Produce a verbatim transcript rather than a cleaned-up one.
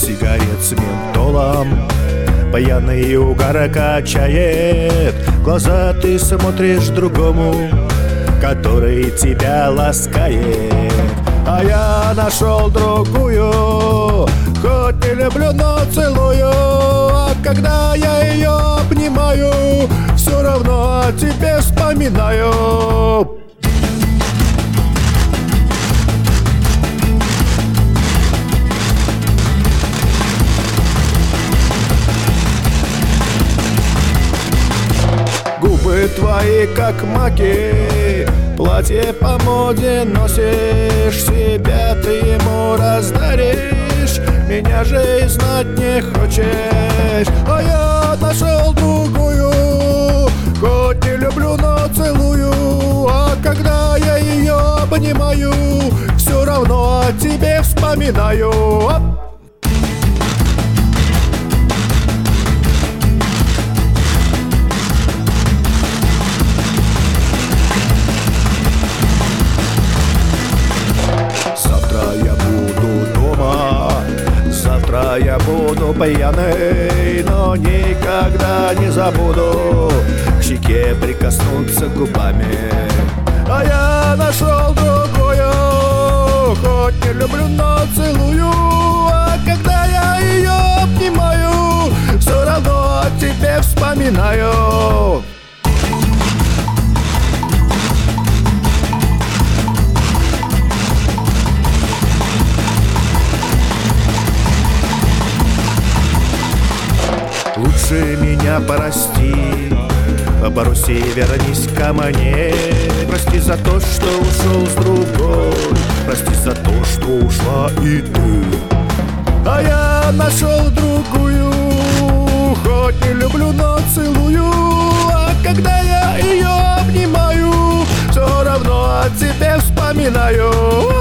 сигарет с ментолом. Пьяный угар качает, глаза ты смотришь другому, который тебя ласкает. А я нашел другую, хоть не люблю, но целую. А когда я ее обнимаю, все равно о тебе вспоминаю. Губы твои как маки, платье по моде носишь, себя ты ему раздаришь, меня же и знать не хочешь. А я нашел другую, хоть не люблю, но целую. А когда я ее обнимаю, все равно о тебе вспоминаю. Завтра я буду пьяный, но никогда не забуду к щеке прикоснуться губами. А я нашел другую, хоть не люблю, но целую. А когда я ее обнимаю, все равно о тебе вспоминаю. Лучше меня прости, побороси, вернись ко мне. Прости за то, что ушел с другой, прости за то, что ушла и ты. А я нашел другую, хоть не люблю, но целую. А когда я ее обнимаю, все равно о тебе вспоминаю.